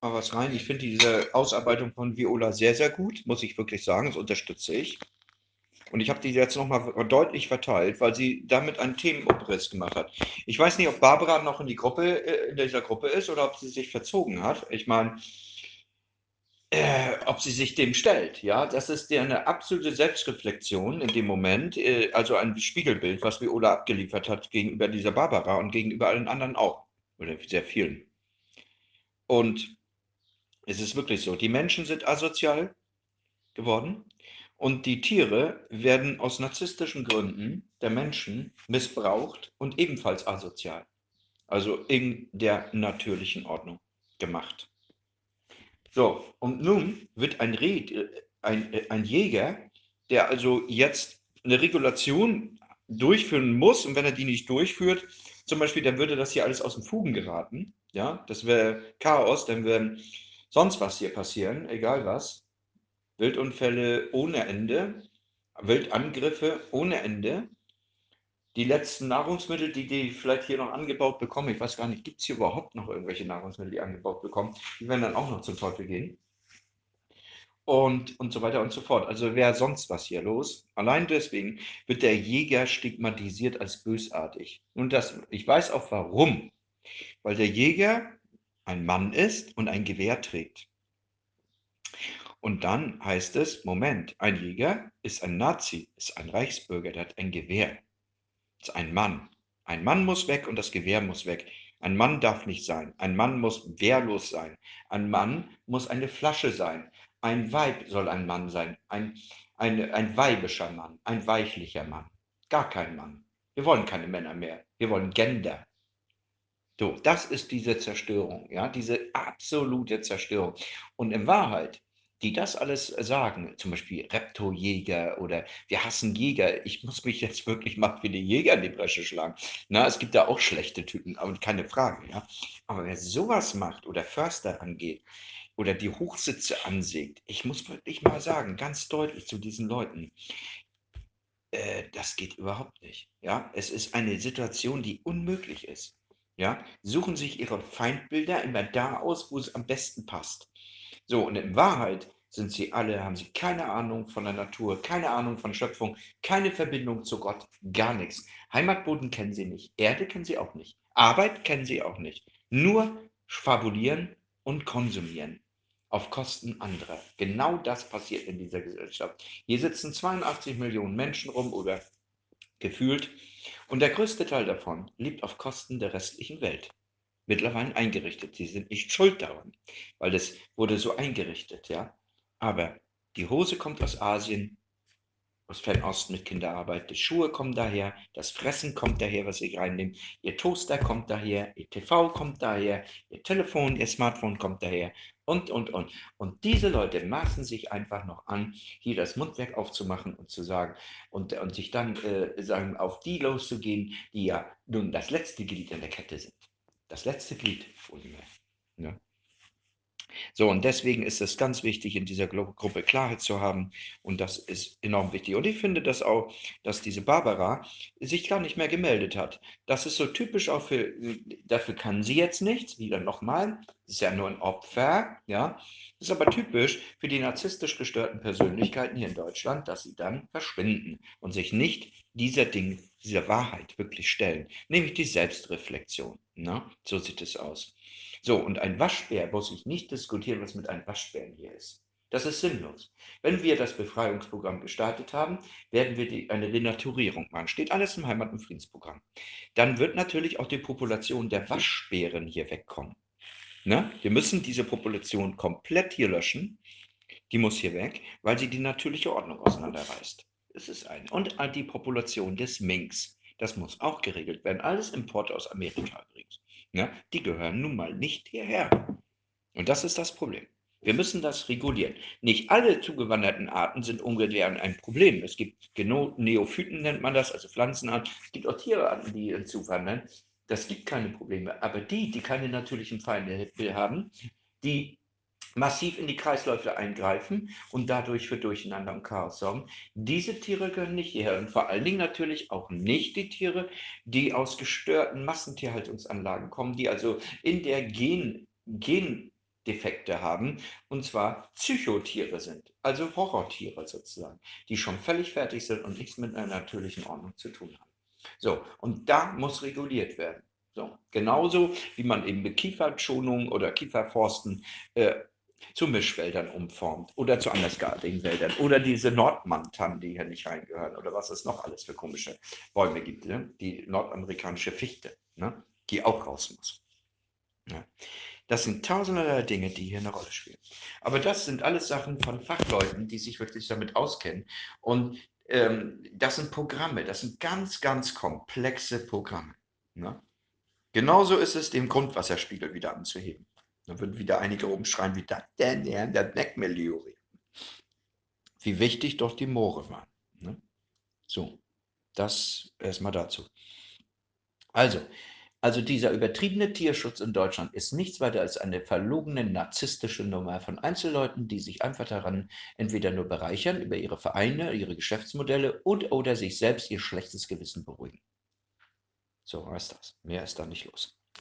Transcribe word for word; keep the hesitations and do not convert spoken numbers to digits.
mal was rein. Ich finde diese Ausarbeitung von Viola sehr, sehr gut, muss ich wirklich sagen. Das unterstütze ich. Und ich habe die jetzt nochmal deutlich verteilt, weil sie damit einen Themenabriss gemacht hat. Ich weiß nicht, ob Barbara noch in die Gruppe, äh, in dieser Gruppe ist oder ob sie sich verzogen hat. Ich meine, äh, ob sie sich dem stellt. Ja, das ist ja eine absolute Selbstreflexion in dem Moment, äh, also ein Spiegelbild, was Viola abgeliefert hat gegenüber dieser Barbara und gegenüber allen anderen auch. Oder sehr vielen. Und es ist wirklich so, die Menschen sind asozial geworden und die Tiere werden aus narzisstischen Gründen der Menschen missbraucht und ebenfalls asozial, also in der natürlichen Ordnung gemacht. So, und nun wird ein, Red, äh, ein, äh, ein Jäger, der also jetzt eine Regulation durchführen muss, und wenn er die nicht durchführt, zum Beispiel, dann würde das hier alles aus den Fugen geraten. Ja, das wäre Chaos, dann wäre sonst was hier passieren, egal was. Wildunfälle ohne Ende, Wildangriffe ohne Ende. Die letzten Nahrungsmittel, die die vielleicht hier noch angebaut bekommen, ich weiß gar nicht, gibt es hier überhaupt noch irgendwelche Nahrungsmittel, die angebaut bekommen, die werden dann auch noch zum Teufel gehen. Und, und so weiter und so fort. Also wäre sonst was hier los. Allein deswegen wird der Jäger stigmatisiert als bösartig. Und das, ich weiß auch warum. Weil der Jäger ein Mann ist und ein Gewehr trägt. Und dann heißt es, Moment, ein Jäger ist ein Nazi, ist ein Reichsbürger, der hat ein Gewehr, ist ein Mann. Ein Mann muss weg und das Gewehr muss weg. Ein Mann darf nicht sein. Ein Mann muss wehrlos sein. Ein Mann muss eine Flasche sein. Ein Weib soll ein Mann sein. Ein, ein, ein weibischer Mann, ein weichlicher Mann. Gar kein Mann. Wir wollen keine Männer mehr. Wir wollen Gender. So, das ist diese Zerstörung, ja, diese absolute Zerstörung. Und in Wahrheit, die das alles sagen, zum Beispiel Reptojäger oder wir hassen Jäger, ich muss mich jetzt wirklich mal für die Jäger in die Bresche schlagen. Na, es gibt da auch schlechte Typen, aber keine Frage, ja. Aber wer sowas macht oder Förster angeht oder die Hochsitze ansägt, ich muss wirklich mal sagen, ganz deutlich zu diesen Leuten, äh, das geht überhaupt nicht. Ja, es ist eine Situation, die unmöglich ist. Ja, suchen sich ihre Feindbilder immer da aus, wo es am besten passt. So, und in Wahrheit sind sie alle, haben sie keine Ahnung von der Natur, keine Ahnung von Schöpfung, keine Verbindung zu Gott, gar nichts. Heimatboden kennen sie nicht, Erde kennen sie auch nicht, Arbeit kennen sie auch nicht. Nur fabulieren und konsumieren auf Kosten anderer. Genau das passiert in dieser Gesellschaft. Hier sitzen zweiundachtzig Millionen Menschen rum oder gefühlt und der größte Teil davon lebt auf Kosten der restlichen Welt. Mittlerweile eingerichtet. Sie sind nicht schuld daran, weil es wurde so eingerichtet, ja. Aber die Hose kommt aus Asien, aus Fernost mit Kinderarbeit. Die Schuhe kommen daher, das Fressen kommt daher, was sie reinnehmen. Ihr Toaster kommt daher, ihr T V kommt daher, ihr Telefon, ihr Smartphone kommt daher und, und, und. Und diese Leute maßen sich einfach noch an, hier das Mundwerk aufzumachen und zu sagen und, und sich dann äh, sagen, auf die loszugehen, die ja nun das letzte Glied in der Kette sind. Das letzte Glied, wohlgemerkt. Ja. So, und deswegen ist es ganz wichtig, in dieser Gru Gruppe Klarheit zu haben. Und das ist enorm wichtig. Und ich finde das auch, dass diese Barbara sich gar nicht mehr gemeldet hat. Das ist so typisch auch für, dafür kann sie jetzt nichts, wieder nochmal, ist ja nur ein Opfer, ja. Das ist aber typisch für die narzisstisch gestörten Persönlichkeiten hier in Deutschland, dass sie dann verschwinden und sich nicht dieser Ding, dieser Wahrheit wirklich stellen, nämlich die Selbstreflexion. Ne? So sieht es aus. So, und ein Waschbär muss ich nicht diskutieren, was mit einem Waschbären hier ist. Das ist sinnlos. Wenn wir das Befreiungsprogramm gestartet haben, werden wir die, eine Renaturierung machen. Steht alles im Heimat- und Friedensprogramm. Dann wird natürlich auch die Population der Waschbären hier wegkommen. Ne? Wir müssen diese Population komplett hier löschen. Die muss hier weg, weil sie die natürliche Ordnung auseinanderreißt. Das ist eine. Und die Population des Minks. Das muss auch geregelt werden. Alles Importe aus Amerika übrigens. Ja, die gehören nun mal nicht hierher. Und das ist das Problem. Wir müssen das regulieren. Nicht alle zugewanderten Arten sind ungefähr ein Problem. Es gibt genau Neophyten, nennt man das, also Pflanzenarten. Es gibt auch Tierarten, die zuwandern. Das gibt keine Probleme. Aber die, die keine natürlichen Feinde haben, die massiv in die Kreisläufe eingreifen und dadurch für Durcheinander und Chaos sorgen. Diese Tiere gehören nicht hierher und vor allen Dingen natürlich auch nicht die Tiere, die aus gestörten Massentierhaltungsanlagen kommen, die also in der Gen, Gen Defekte haben, und zwar Psychotiere sind, also Horrortiere sozusagen, die schon völlig fertig sind und nichts mit einer natürlichen Ordnung zu tun haben. So, und da muss reguliert werden. So, genauso wie man eben mit Kieferschonung oder Kieferforsten äh, zu Mischwäldern umformt oder zu andersartigen Wäldern oder diese Nordmantannen, die hier nicht reingehören oder was es noch alles für komische Bäume gibt, ne? Die nordamerikanische Fichte, ne? Die auch raus muss. Ja. Das sind tausenderlei Dinge, die hier eine Rolle spielen. Aber das sind alles Sachen von Fachleuten, die sich wirklich damit auskennen. Und ähm, das sind Programme, das sind ganz, ganz komplexe Programme. Ne? Genauso ist es, den Grundwasserspiegel wieder anzuheben. Da würden wieder einige rumschreien, wie das denn, der, der Blackmeliori. Wie wichtig doch die Moore waren. Ne? So, das erstmal dazu. Also, also dieser übertriebene Tierschutz in Deutschland ist nichts weiter als eine verlogene narzisstische Nummer von Einzelleuten, die sich einfach daran entweder nur bereichern über ihre Vereine, ihre Geschäftsmodelle und oder sich selbst ihr schlechtes Gewissen beruhigen. So war es das. Mehr ist da nicht los.